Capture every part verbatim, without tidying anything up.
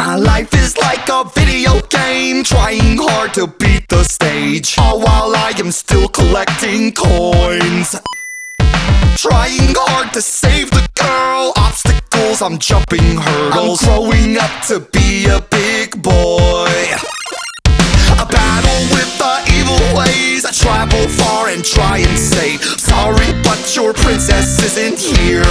My life is like a video game, trying hard to beat the stage, all while I am still collecting coins. Trying hard to save the girl, obstacles, I'm jumping hurdles. I'm growing up to be a big boy. A battle with the evil ways, I travel far and try and say sorry, but your princess isn't here.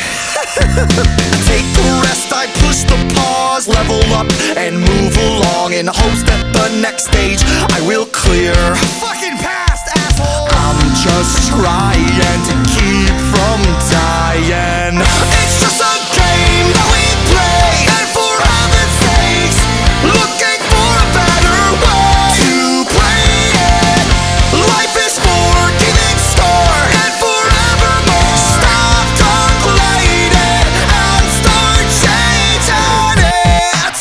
Take a rest, I push the pause, level up and move along, in hopes that the next stage I will clear. Fucking past, asshole! I'm just trying to keep from dying. It's just a game that we play, and for heaven's sakes, looking for a better way to play it. Life is for keeping score and forevermore. Stop complaining and start changing it.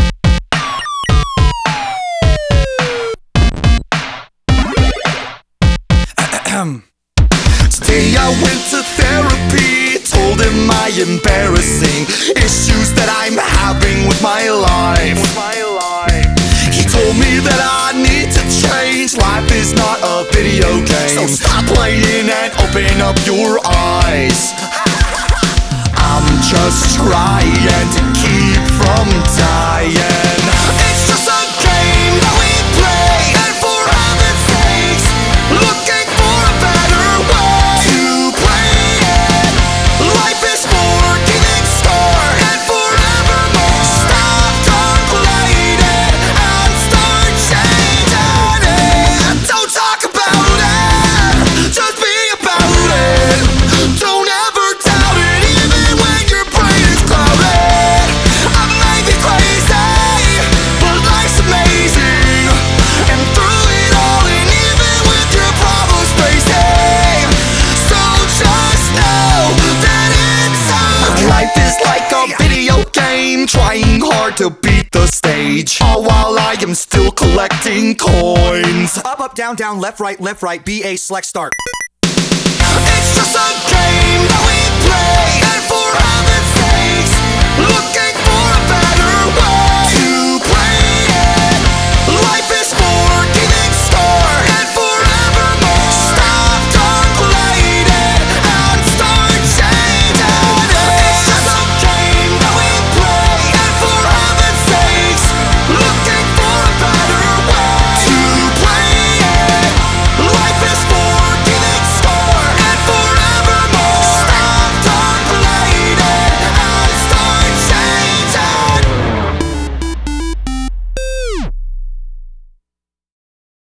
Today I went to therapy, told him my embarrassing issues that I'm having with my life. He told me that I need to change, life is not a video game, so stop playing and open up your eyes. I'm just trying to keep from dying. It's just a game that we play, and for heaven's sakes, looking for a better way to play it. Life is for keeping score and forevermore. Stop complaining and start changing it. Don't talk about it, just be about it. Don't ever doubt it, even when your brain is clouded. I may be crazy, but life's amazing, and through it all, and even with your problems facing, so just know that it's okay. My life is like a video game, trying hard to beat the stage, all while I am still collecting coins. Up, up, down, down, left, right, left, right, B, A, select, start. It's just a game that we